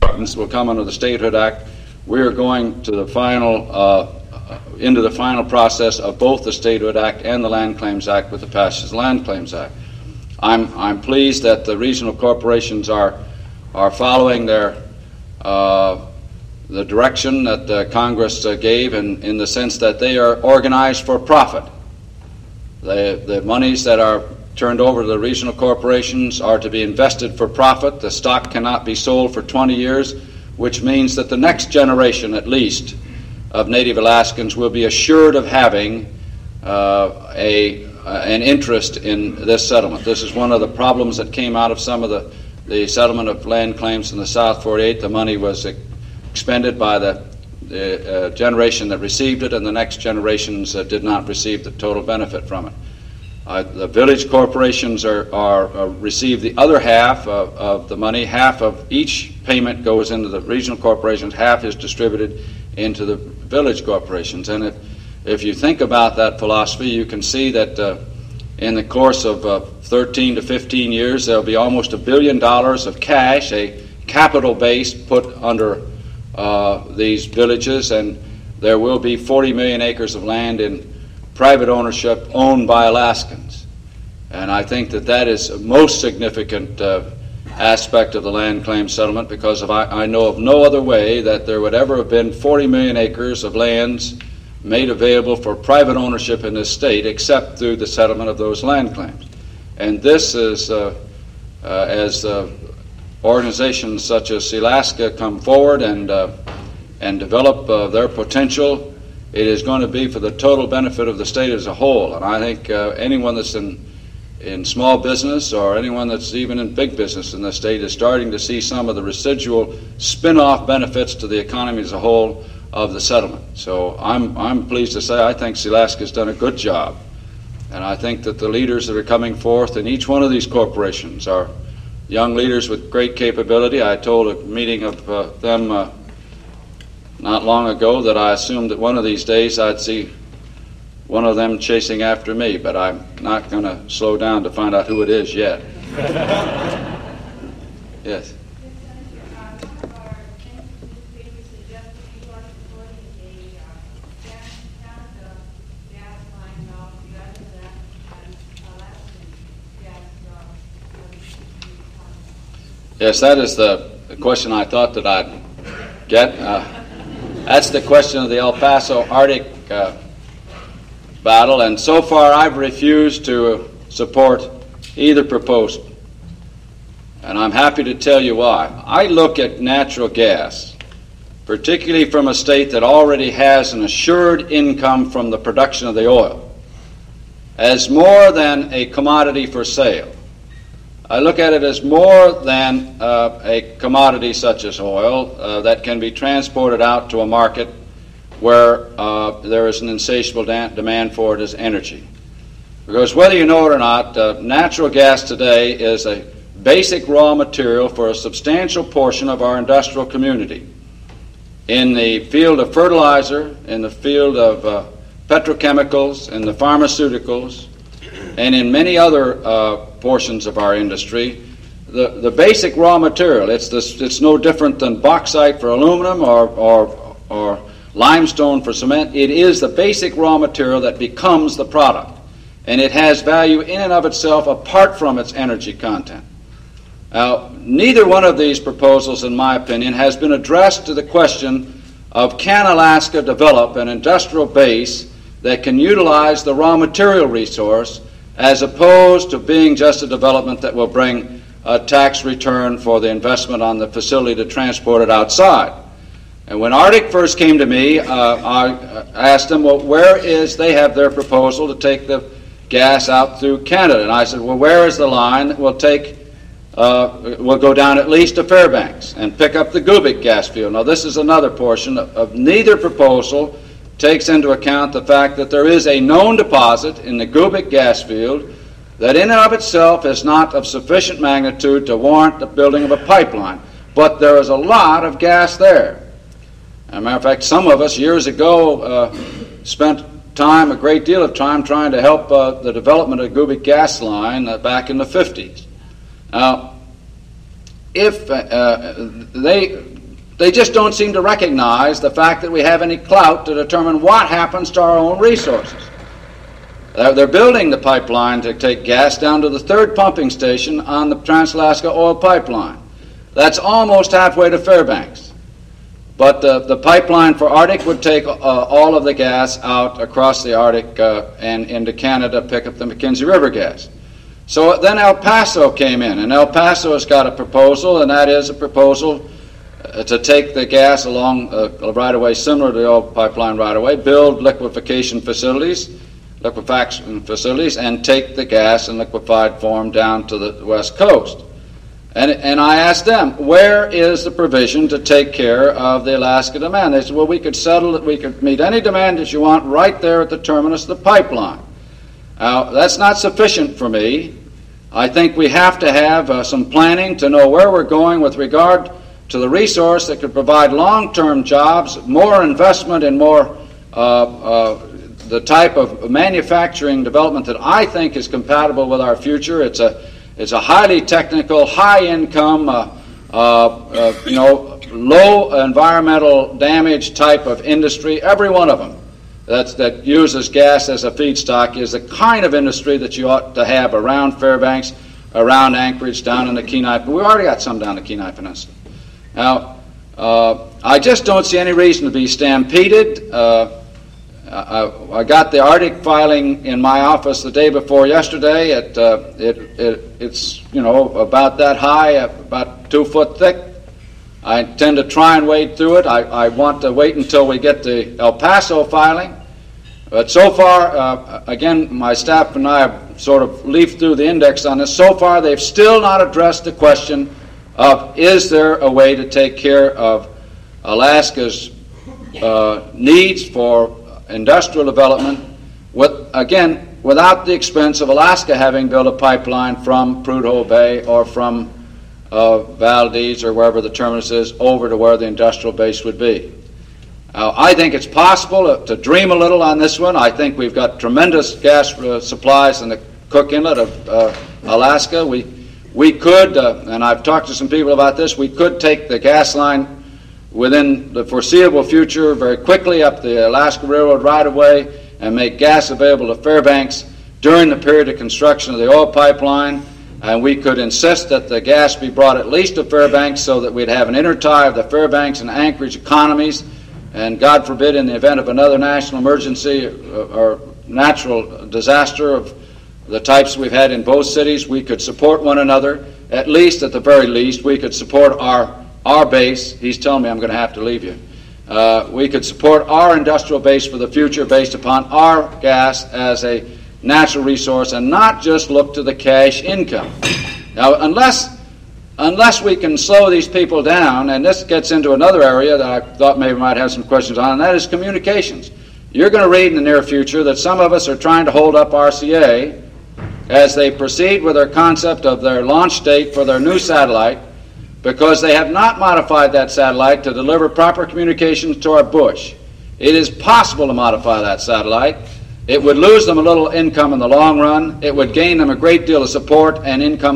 gardens will come under the Statehood Act. We are going to the final into the final process of both the Statehood Act and the Land Claims Act with the passage of the Land Claims Act. I'm pleased that the regional corporations are following their the direction that Congress gave in the sense that they are organized for profit. The monies that are turned over to the regional corporations are to be invested for profit. The stock cannot be sold for 20 years, which means that the next generation, at least, of Native Alaskans will be assured of having an interest in this settlement. This is one of the problems that came out of some of the settlement of land claims in the South 48. The money was expended by the generation that received it, and the next generations did not receive the total benefit from it. The village corporations receive the other half of the money. Half of each payment goes into the regional corporations, half is distributed into the village corporations. And if you think about that philosophy, you can see that in the course of 13 to 15 years, there'll be almost $1 billion of cash, a capital base put under these villages, and there will be 40 million acres of land in private ownership owned by Alaskans. And I think that is a most significant aspect of the land claim settlement, because I know of no other way that there would ever have been 40 million acres of lands made available for private ownership in this state except through the settlement of those land claims. And this is, as organizations such as Sealaska come forward and develop their potential, it is going to be for the total benefit of the state as a whole. And I think anyone that's in small business or anyone that's even in big business in the state is starting to see some of the residual spin-off benefits to the economy as a whole of the settlement. So I'm pleased to say I think Sealaska has done a good job. And I think that the leaders that are coming forth in each one of these corporations are young leaders with great capability. I told a meeting of them not long ago that I assumed that one of these days I'd see one of them chasing after me, but I'm not going to slow down to find out who it is yet. Yes. Yes, that is the question I thought that I'd get. That's the question of the El Paso Arctic battle, and so far I've refused to support either proposal. And I'm happy to tell you why. I look at natural gas, particularly from a state that already has an assured income from the production of the oil, as more than a commodity for sale. I look at it as more than a commodity such as oil that can be transported out to a market where there is an insatiable demand for it as energy. Because whether you know it or not, natural gas today is a basic raw material for a substantial portion of our industrial community. In the field of fertilizer, in the field of petrochemicals, in the pharmaceuticals, and in many other portions of our industry, the basic raw material, it's no different than bauxite for aluminum or limestone for cement. It is the basic raw material that becomes the product, and it has value in and of itself apart from its energy content. Now, neither one of these proposals, in my opinion, has been addressed to the question of can Alaska develop an industrial base that can utilize the raw material resource as opposed to being just a development that will bring a tax return for the investment on the facility to transport it outside. And when Arctic first came to me, I asked them, well, they have their proposal to take the gas out through Canada. And I said, well, where is the line that will we'll go down at least to Fairbanks and pick up the Gubik gas field. Now, this is another portion of neither proposal takes into account the fact that there is a known deposit in the Gubik gas field that in and of itself is not of sufficient magnitude to warrant the building of a pipeline. But there is a lot of gas there. As a matter of fact, some of us years ago spent a great deal of time trying to help the development of the Gubik gas line back in the 50s. Now, if they just don't seem to recognize the fact that we have any clout to determine what happens to our own resources. They're building the pipeline to take gas down to the third pumping station on the Trans-Alaska Oil Pipeline. That's almost halfway to Fairbanks. But the pipeline for Arctic would take all of the gas out across the Arctic and into Canada, pick up the Mackenzie River gas. So then El Paso came in, and El Paso has got a proposal, and that is a proposal to take the gas along a right-of-way similar to the oil pipeline right-of-way, build liquefaction facilities, and take the gas in liquefied form down to the west coast. And I asked them, where is the provision to take care of the Alaska demand? They said, well, we could settle it, we could meet any demand that you want right there at the terminus of the pipeline. Now, that's not sufficient for me. I think we have to have some planning to know where we're going with regard to the resource that could provide long-term jobs, more investment in more the type of manufacturing development that I think is compatible with our future. It's a highly technical, high-income, low environmental damage type of industry. Every one of them that uses gas as a feedstock is the kind of industry that you ought to have around Fairbanks, around Anchorage, down in the Kenai. But we've already got some down the Kenai Peninsula. Now, I just don't see any reason to be stampeded. I got the Arctic filing in my office the day before yesterday. It's about that high, about 2 foot thick. I intend to try and wade through it. I want to wait until we get the El Paso filing. But so far, again, my staff and I have sort of leafed through the index on this. So far, they've still not addressed the question of, is there a way to take care of Alaska's needs for industrial development, without the expense of Alaska having built a pipeline from Prudhoe Bay or from Valdez or wherever the terminus is over to where the industrial base would be. I think it's possible to dream a little on this one. I think we've got tremendous gas supplies in the Cook Inlet of Alaska. We could, and I've talked to some people about this, we could take the gas line within the foreseeable future very quickly up the Alaska Railroad right-of-way and make gas available to Fairbanks during the period of construction of the oil pipeline. And we could insist that the gas be brought at least to Fairbanks so that we'd have an intertie of the Fairbanks and Anchorage economies. And God forbid, in the event of another national emergency or natural disaster of the types we've had in both cities, we could support one another. At the very least, we could support our base. He's telling me I'm going to have to leave you. We could support our industrial base for the future based upon our gas as a natural resource and not just look to the cash income. Now, unless we can slow these people down, and this gets into another area that I thought maybe might have some questions on, and that is communications. You're going to read in the near future that some of us are trying to hold up RCA as they proceed with their concept of their launch date for their new satellite, because they have not modified that satellite to deliver proper communications to our bush. It is possible to modify that satellite. It would lose them a little income in the long run. It would gain them a great deal of support and income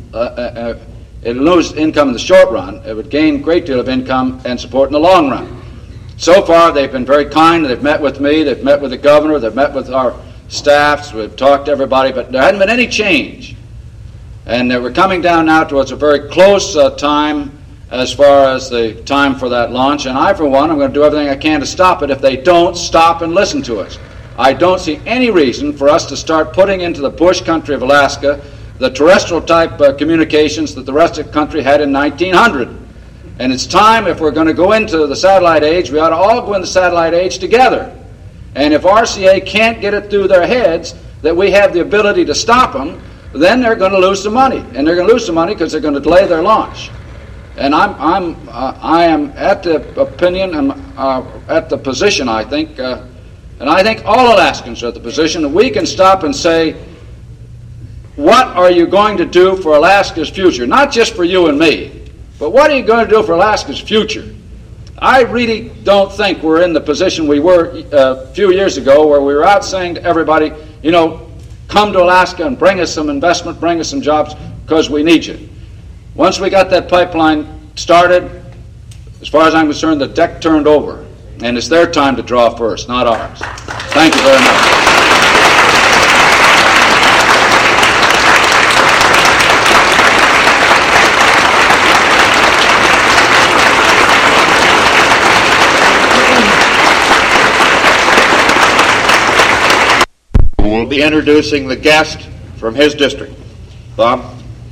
it would lose income in the short run. It would gain a great deal of income and support in the long run. So far, they've been very kind. They've met with me. They've met with the governor. They've met with our staffs. We've talked to everybody, but there hasn't been any change. And we're coming down now towards a very close time as far as the time for that launch. And I, for one, I'm going to do everything I can to stop it if they don't stop and listen to us. I don't see any reason for us to start putting into the bush country of Alaska the terrestrial type communications that the rest of the country had in 1900. And it's time, if we're going to go into the satellite age, we ought to all go in the satellite age together. And if RCA can't get it through their heads that we have the ability to stop them, then they're going to lose some money. And they're going to lose some money because they're going to delay their launch. And I am at the opinion and at the position, I think, and I think all Alaskans are at the position that we can stop and say, what are you going to do for Alaska's future? Not just for you and me, but what are you going to do for Alaska's future? I really don't think we're in the position we were a few years ago where we were out saying to everybody, come to Alaska and bring us some investment, bring us some jobs, because we need you. Once we got that pipeline started, As far as I'm concerned, the deck turned over, and it's their time to draw first, not ours. Thank you very much. We'll be introducing the guest from his district. Bob?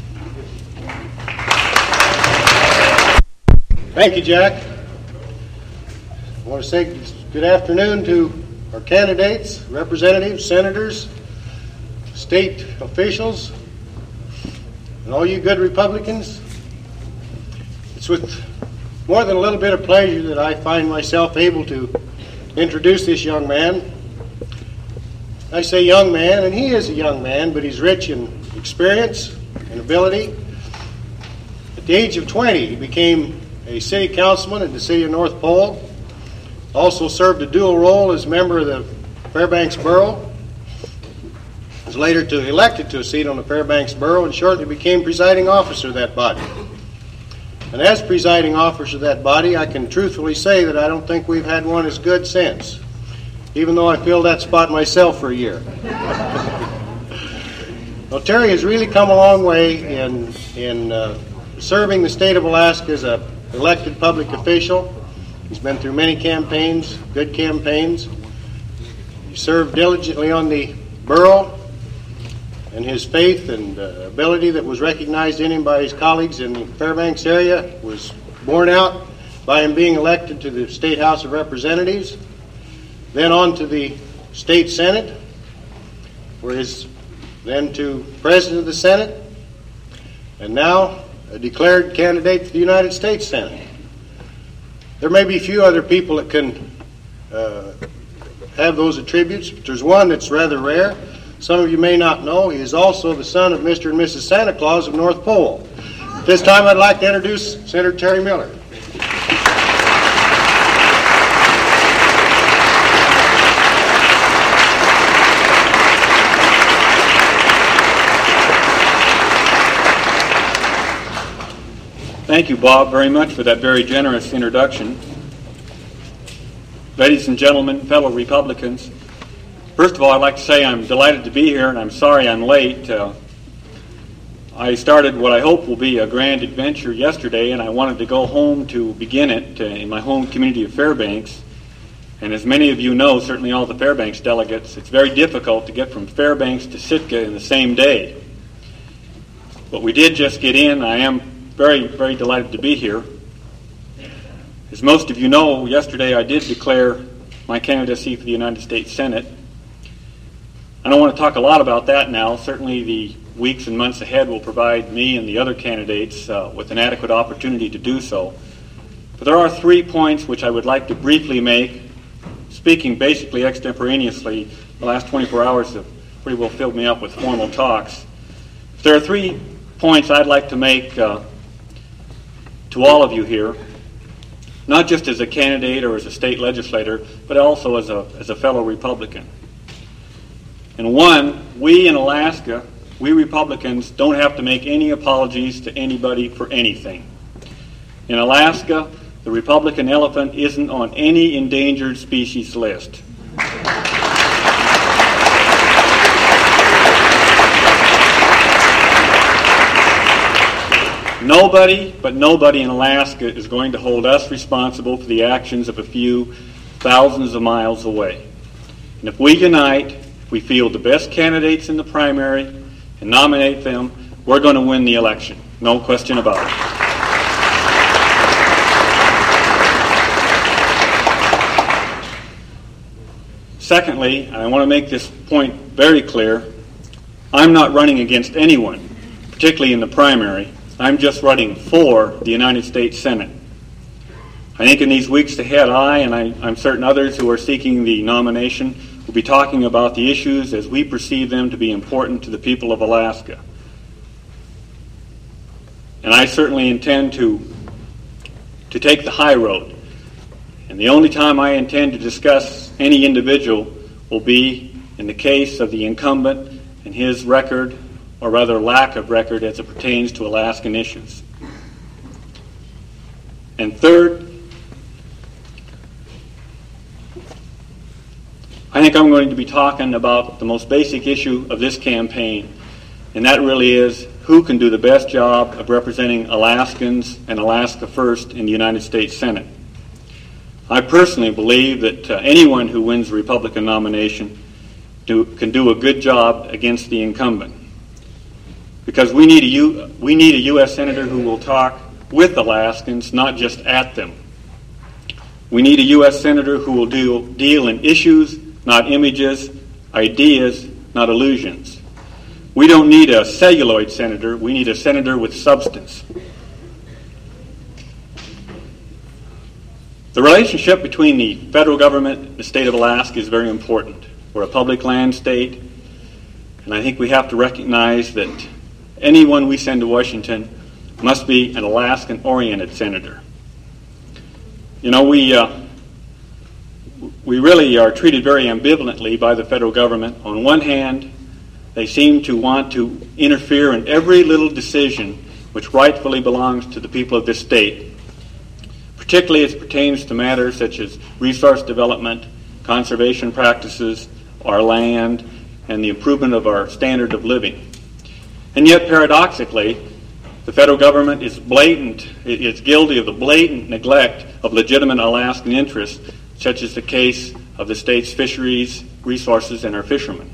Thank you, Jack. I want to say good afternoon to our candidates, representatives, senators, state officials, and all you good Republicans. It's with more than a little bit of pleasure that I find myself able to introduce this young man. I say young man, and he is a young man, but he's rich in experience and ability. At the age of 20, he became a city councilman in the city of North Pole. Also served a dual role as member of the Fairbanks Borough. Was later elected to a seat on the Fairbanks Borough and shortly became presiding officer of that body. And as presiding officer of that body, I can truthfully say that I don't think we've had one as good since, even though I filled that spot myself for a year. Well, Terry has really come a long way in serving the state of Alaska as an elected public official. He's been through many campaigns, good campaigns. He served diligently on the borough, and his faith and ability that was recognized in him by his colleagues in the Fairbanks area was borne out by him being elected to the State House of Representatives, then on to the State Senate, where he's then to President of the Senate, and now a declared candidate for the United States Senate. There may be a few other people that can have those attributes, but there's one that's rather rare. Some of you may not know, he is also the son of Mr. and Mrs. Santa Claus of North Pole. At this time, I'd like to introduce Senator Terry Miller. Thank you, Bob, very much for that very generous introduction. Ladies and gentlemen, fellow Republicans, first of all, I'd like to say I'm delighted to be here, and I'm sorry I'm late. I started what I hope will be a grand adventure yesterday, and I wanted to go home to begin it in my home community of Fairbanks. And as many of you know, certainly all the Fairbanks delegates, it's very difficult to get from Fairbanks to Sitka in the same day. But we did just get in. I am very, very delighted to be here. As most of you know, yesterday I did declare my candidacy for the United States Senate. I don't want to talk a lot about that now. Certainly the weeks and months ahead will provide me and the other candidates with an adequate opportunity to do so. But there are 3 points which I would like to briefly make, speaking basically extemporaneously. The last 24 hours have pretty well filled me up with formal talks. There are 3 points I'd like to make to all of you here, not just as a candidate or as a state legislator, but also as a fellow Republican. And one, we in Alaska, we Republicans don't have to make any apologies to anybody for anything. In Alaska, the Republican elephant isn't on any endangered species list. Nobody in Alaska is going to hold us responsible for the actions of a few thousands of miles away. And if we unite, if we field the best candidates in the primary and nominate them, we're going to win the election. No question about it. Secondly, and I want to make this point very clear, I'm not running against anyone, particularly in the primary. I'm just running for the United States Senate. I think in these weeks ahead, I'm certain others who are seeking the nomination will be talking about the issues as we perceive them to be important to the people of Alaska. And I certainly intend to take the high road. And the only time I intend to discuss any individual will be in the case of the incumbent and his record, or rather lack of record, as it pertains to Alaskan issues. And third, think I'm going to be talking about the most basic issue of this campaign, and that really is who can do the best job of representing Alaskans and Alaska First in the United States Senate. I personally believe that anyone who wins the Republican nomination can do a good job against the incumbent, because we need a U.S. Senator who will talk with Alaskans, not just at them. We need a U.S. Senator who will deal in issues, not images, ideas, not illusions. We don't need a celluloid senator. We need a senator with substance. The relationship between the federal government and the state of Alaska is very important. We're a public land state, and I think we have to recognize that anyone we send to Washington must be an Alaskan-oriented senator. You know, we really are treated very ambivalently by the federal government. On one hand, they seem to want to interfere in every little decision which rightfully belongs to the people of this state, particularly as it pertains to matters such as resource development, conservation practices, our land, and the improvement of our standard of living. And yet, paradoxically, the federal government is guilty of the blatant neglect of legitimate Alaskan interests, such as the case of the state's fisheries, resources, and our fishermen.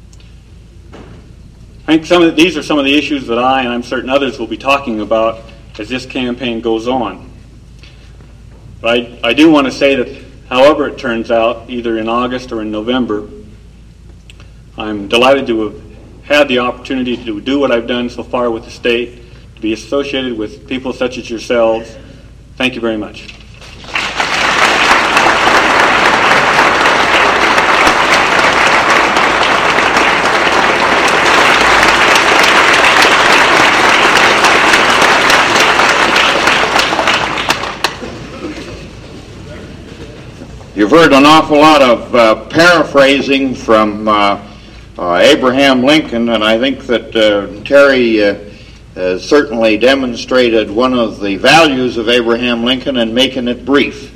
I think these are some of the issues that I, and I'm certain others, will be talking about as this campaign goes on. But I do want to say that however it turns out, either in August or in November, I'm delighted to have had the opportunity to do what I've done so far with the state, to be associated with people such as yourselves. Thank you very much. You've heard an awful lot of paraphrasing from Abraham Lincoln, and I think that Terry certainly demonstrated one of the values of Abraham Lincoln in making it brief.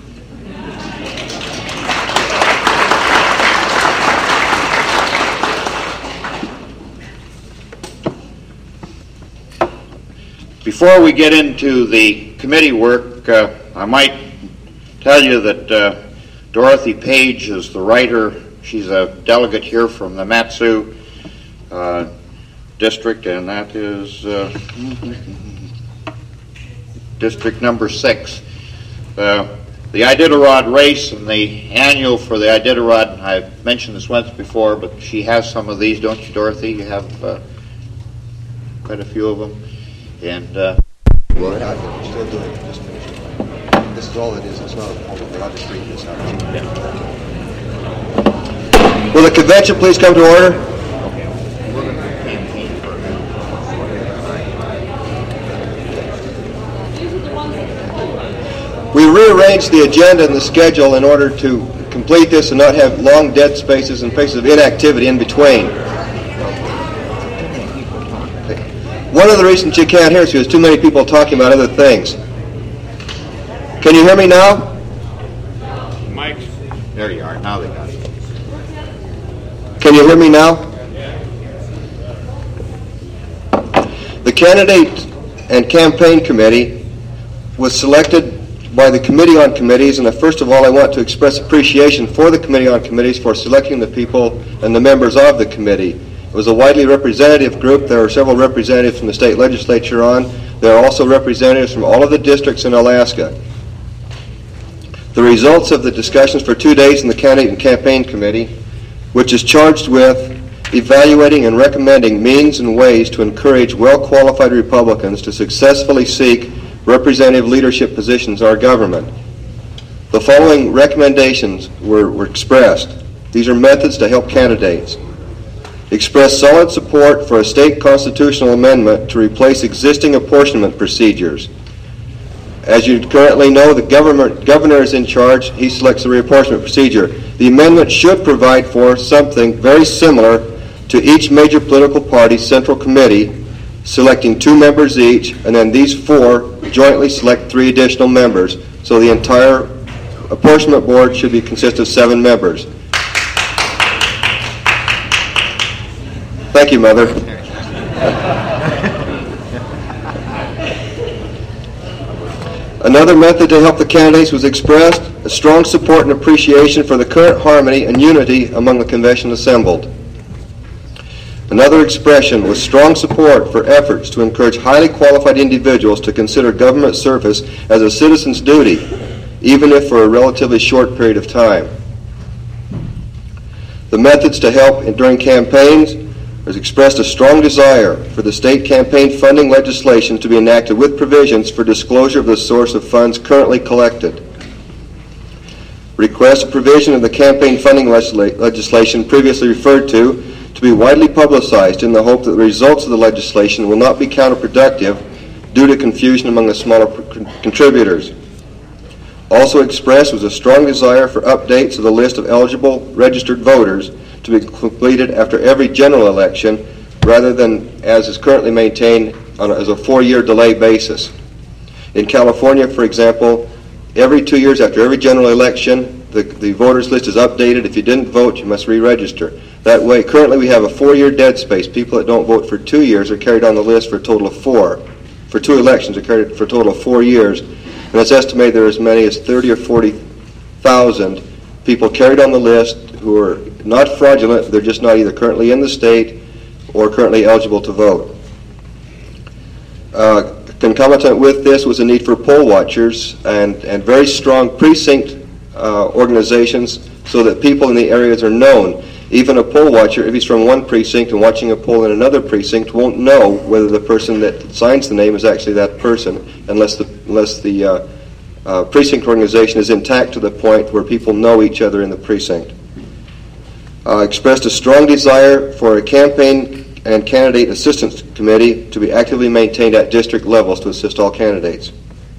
Before we get into the committee work, I might tell you that Dorothy Page is the writer. She's a delegate here from the Mat-Su district, and that is district number 6. The Iditarod race and the annual for the Iditarod, I've mentioned this once before, but she has some of these, don't you, Dorothy? You have quite a few of them. And well, I'm still doing it. Just finished it. This is all it is. It's not a public. I'll just read this out. Will the convention please come to order? We rearranged the agenda and the schedule in order to complete this and not have long dead spaces and spaces of inactivity in between. One of the reasons you can't hear us is because too many people talking about other things. Can you hear me now? Mike. There you are. Now they got it. Can you hear me now? The candidate and campaign committee was selected by the Committee on Committees, and first of all I want to express appreciation for the Committee on Committees for selecting the people and the members of the committee. It was a widely representative group. There are several representatives from the state legislature on. There are also representatives from all of the districts in Alaska. The results of the discussions for 2 days in the candidate and campaign committee, which is charged with evaluating and recommending means and ways to encourage well-qualified Republicans to successfully seek representative leadership positions in our government. The following recommendations were expressed. These are methods to help candidates. Express solid support for a state constitutional amendment to replace existing apportionment procedures. As you currently know, the governor is in charge. He selects the reapportionment procedure. The amendment should provide for something very similar to each major political party's central committee, selecting 2 members each, and then these 4 jointly select 3 additional members. So the entire apportionment board should consist of 7 members. Thank you, Mother. Another method to help the candidates was expressed a strong support and appreciation for the current harmony and unity among the convention assembled. Another expression was strong support for efforts to encourage highly qualified individuals to consider government service as a citizen's duty, even if for a relatively short period of time. The methods to help during campaigns has expressed a strong desire for the state campaign funding legislation to be enacted with provisions for disclosure of the source of funds currently collected. Request a provision of the campaign funding legislation previously referred to be widely publicized in the hope that the results of the legislation will not be counterproductive due to confusion among the smaller contributors. Also expressed was a strong desire for updates of the list of eligible registered voters to be completed after every general election rather than as is currently maintained as a 4-year delay basis. In California, for example, every 2 years after every general election, the voters list is updated. If you didn't vote, you must re-register. That way, currently we have a 4-year dead space. People that don't vote for 2 years are carried on the list for a total of 4. For 2 elections are carried for a total of 4 years. And it's estimated there are as many as 30 or 40,000 people carried on the list who are not fraudulent. They're just not either currently in the state or currently eligible to vote. Concomitant with this was a need for poll watchers and very strong precinct organizations so that people in the areas are known. Even a poll watcher, if he's from one precinct and watching a poll in another precinct, won't know whether the person that signs the name is actually that person unless the precinct organization is intact to the point where people know each other in the precinct. Expressed a strong desire for a campaign and candidate assistance committee to be actively maintained at district levels to assist all candidates.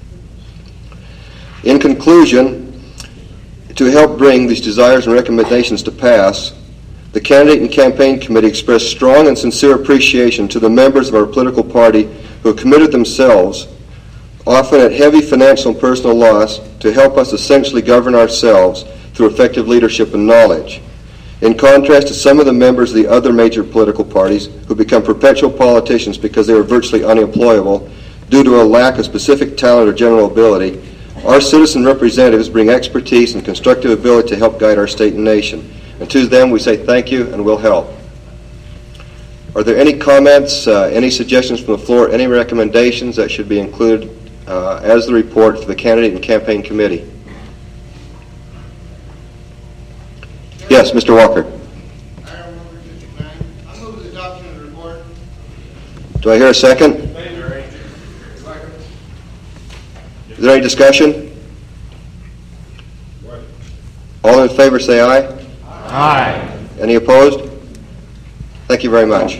In conclusion, to help bring these desires and recommendations to pass, the candidate and campaign committee expressed strong and sincere appreciation to the members of our political party who have committed themselves, often at heavy financial and personal loss, to help us essentially govern ourselves through effective leadership and knowledge. In contrast to some of the members of the other major political parties who become perpetual politicians because they are virtually unemployable due to a lack of specific talent or general ability, our citizen representatives bring expertise and constructive ability to help guide our state and nation. And to them we say thank you and we'll help. Are there any comments, any suggestions from the floor, any recommendations that should be included as the report for the candidate and campaign committee? Yes, Mr. Walker. Item number 59. I move the adoption of the report. Do I hear a second? Is there any discussion? All in favor say aye. Aye. Any opposed? Thank you very much.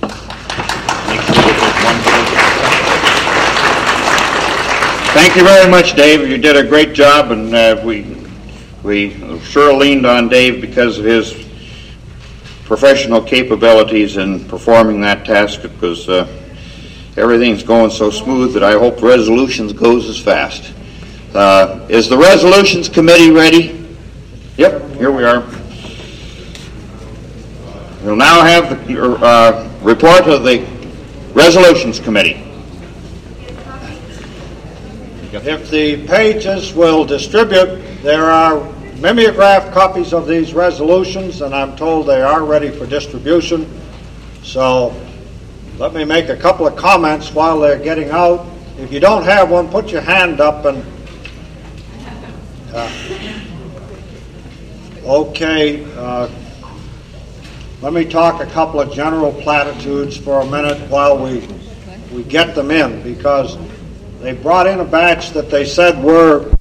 Thank you very much, Dave. You did a great job, and we sure leaned on Dave because of his professional capabilities in performing that task, because everything's going so smooth that I hope resolutions goes as fast. Is the resolutions committee ready? Yep, here we are. We'll now have the report of the resolutions committee. If the pages will distribute, there are mimeographed copies of these resolutions, and I'm told they are ready for distribution. So let me make a couple of comments while they're getting out. If you don't have one, put your hand up and... let me talk a couple of general platitudes for a minute while we get them in, because they brought in a batch that they said were